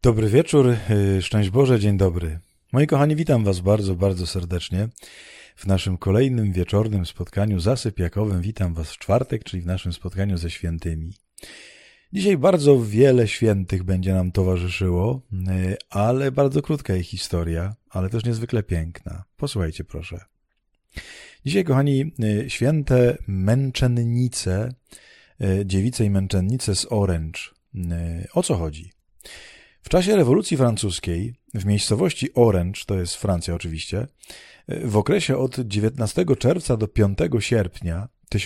Dobry wieczór, szczęść Boże, dzień dobry. Moi kochani, witam Was bardzo, bardzo serdecznie w naszym kolejnym wieczornym spotkaniu zasypiakowym. Witam Was w czwartek, czyli w naszym spotkaniu ze świętymi. Dzisiaj bardzo wiele świętych będzie nam towarzyszyło, ale bardzo krótka ich historia, ale też niezwykle piękna. Posłuchajcie proszę. Dzisiaj, kochani, święte męczennice, dziewice i męczennice z Orange. O co chodzi? W czasie rewolucji francuskiej w miejscowości Orange, to jest Francja oczywiście, w okresie od 19 czerwca do 5 sierpnia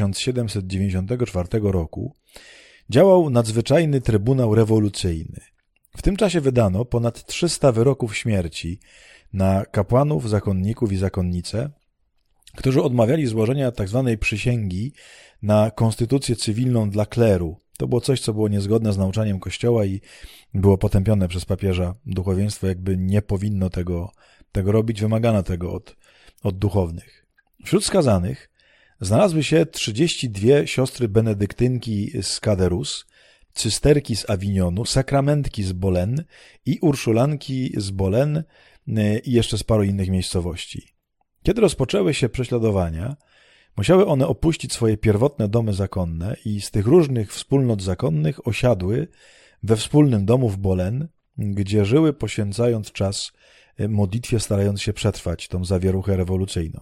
1794 roku działał nadzwyczajny trybunał rewolucyjny. W tym czasie wydano ponad 300 wyroków śmierci na kapłanów, zakonników i zakonnice, którzy odmawiali złożenia tzw. przysięgi na konstytucję cywilną dla kleru. To było coś, co było niezgodne z nauczaniem Kościoła i było potępione przez papieża. Duchowieństwo jakby nie powinno tego robić, wymagano tego od duchownych. Wśród skazanych znalazły się 32 siostry benedyktynki z Caderus, cysterki z Avignonu, sakramentki z Bolen i urszulanki z Bolen i jeszcze z paru innych miejscowości. Kiedy rozpoczęły się prześladowania, musiały one opuścić swoje pierwotne domy zakonne i z tych różnych wspólnot zakonnych osiadły we wspólnym domu w Bolen, gdzie żyły, poświęcając czas modlitwie, starając się przetrwać tą zawieruchę rewolucyjną.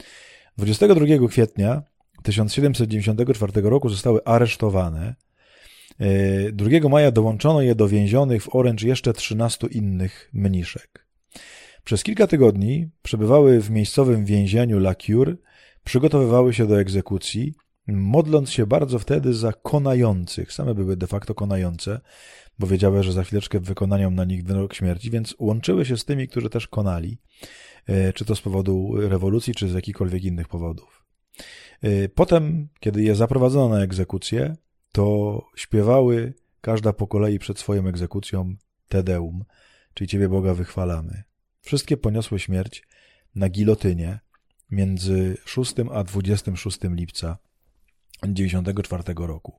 22 kwietnia 1794 roku zostały aresztowane. 2 maja dołączono je do więzionych w Orange jeszcze 13 innych mniszek. Przez kilka tygodni przebywały w miejscowym więzieniu La Cure, przygotowywały się do egzekucji, modląc się bardzo wtedy za konających. Same były de facto konające, bo wiedziały, że za chwileczkę wykonają na nich wyrok śmierci, więc łączyły się z tymi, którzy też konali, czy to z powodu rewolucji, czy z jakichkolwiek innych powodów. Potem, kiedy je zaprowadzono na egzekucję, to śpiewały każda po kolei przed swoją egzekucją Te Deum, czyli Ciebie Boga wychwalamy. Wszystkie poniosły śmierć na gilotynie między 6 a 26 lipca 1994 roku.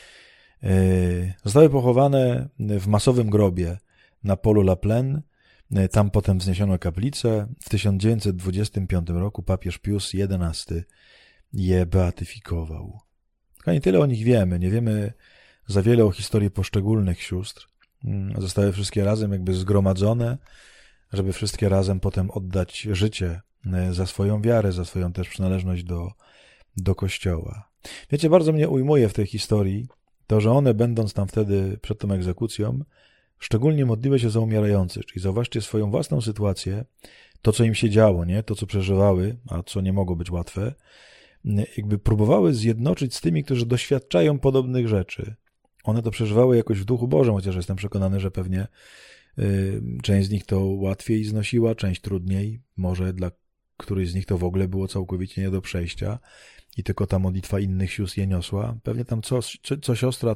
Zostały pochowane w masowym grobie na polu La Plaine. Tam potem wzniesiono kaplicę. W 1925 roku papież Pius XI je beatyfikował. Kochani, tyle o nich wiemy. Nie wiemy za wiele o historii poszczególnych sióstr. Zostały wszystkie razem jakby zgromadzone, żeby wszystkie razem potem oddać życie za swoją wiarę, za swoją też przynależność do Kościoła. Wiecie, bardzo mnie ujmuje w tej historii to, że one, będąc tam wtedy przed tą egzekucją, szczególnie modliły się za umierających, czyli zauważcie swoją własną sytuację, to, co im się działo, nie? To, co przeżywały, a co nie mogło być łatwe, jakby próbowały zjednoczyć z tymi, którzy doświadczają podobnych rzeczy. One to przeżywały jakoś w duchu Bożym, chociaż jestem przekonany, że pewnie część z nich to łatwiej znosiła, część trudniej, może dla którejś z nich to w ogóle było całkowicie nie do przejścia i tylko ta modlitwa innych sióstr je niosła. Pewnie tam co siostra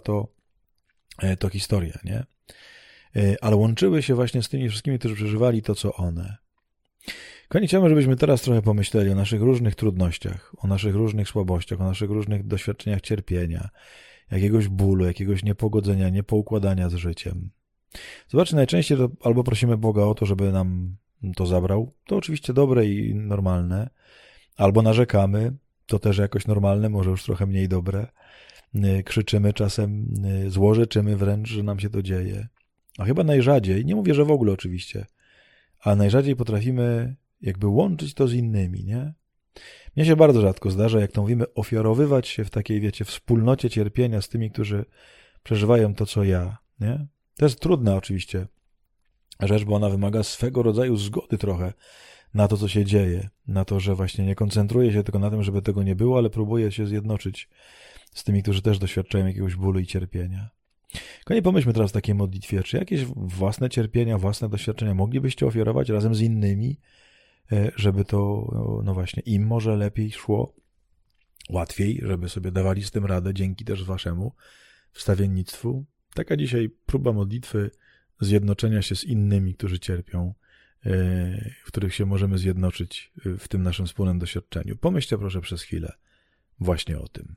to historia, nie? Ale łączyły się właśnie z tymi wszystkimi, którzy przeżywali to, co one. Kochani, chciałbym, żebyśmy teraz trochę pomyśleli o naszych różnych trudnościach, o naszych różnych słabościach, o naszych różnych doświadczeniach cierpienia, jakiegoś bólu, jakiegoś niepogodzenia, niepoukładania z życiem. Zobaczcie, najczęściej to albo prosimy Boga o to, żeby nam to zabrał, to oczywiście dobre i normalne, albo narzekamy, to też jakoś normalne, może już trochę mniej dobre, krzyczymy czasem, złorzeczymy wręcz, że nam się to dzieje. A chyba najrzadziej, nie mówię, że w ogóle oczywiście, a najrzadziej potrafimy jakby łączyć to z innymi, nie? Mnie się bardzo rzadko zdarza, jak to mówimy, ofiarowywać się w takiej, wiecie, wspólnocie cierpienia z tymi, którzy przeżywają to, co ja, nie? To jest trudna oczywiście rzecz, bo ona wymaga swego rodzaju zgody trochę na to, co się dzieje, na to, że właśnie nie koncentruje się tylko na tym, żeby tego nie było, ale próbuje się zjednoczyć z tymi, którzy też doświadczają jakiegoś bólu i cierpienia. Kochani, pomyślmy teraz w takiej modlitwie, czy jakieś własne cierpienia, własne doświadczenia moglibyście ofiarować razem z innymi, żeby to, no właśnie, im może lepiej szło, łatwiej, żeby sobie dawali z tym radę, dzięki też waszemu wstawiennictwu. Taka dzisiaj próba modlitwy zjednoczenia się z innymi, którzy cierpią, w których się możemy zjednoczyć w tym naszym wspólnym doświadczeniu. Pomyślcie proszę przez chwilę właśnie o tym.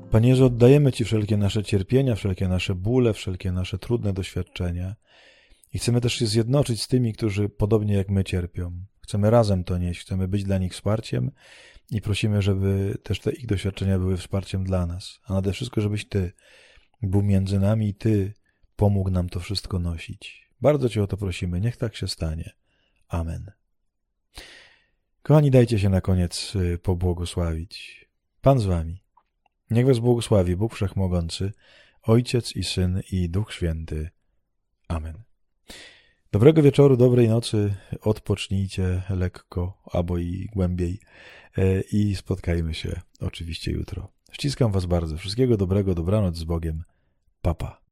Panie Jezu, oddajemy Ci wszelkie nasze cierpienia, wszelkie nasze bóle, wszelkie nasze trudne doświadczenia i chcemy też się zjednoczyć z tymi, którzy podobnie jak my cierpią. Chcemy razem to nieść, chcemy być dla nich wsparciem i prosimy, żeby też te ich doświadczenia były wsparciem dla nas, a nade wszystko, żebyś Ty był między nami i Ty pomógł nam to wszystko nosić. Bardzo Cię o to prosimy, niech tak się stanie. Amen. Kochani, dajcie się na koniec pobłogosławić. Pan z Wami. Niech Was błogosławi Bóg Wszechmogący, Ojciec i Syn i Duch Święty. Amen. Dobrego wieczoru, dobrej nocy, odpocznijcie lekko albo i głębiej i spotkajmy się oczywiście jutro. Ściskam Was bardzo. Wszystkiego dobrego, dobranoc z Bogiem. Pa, pa.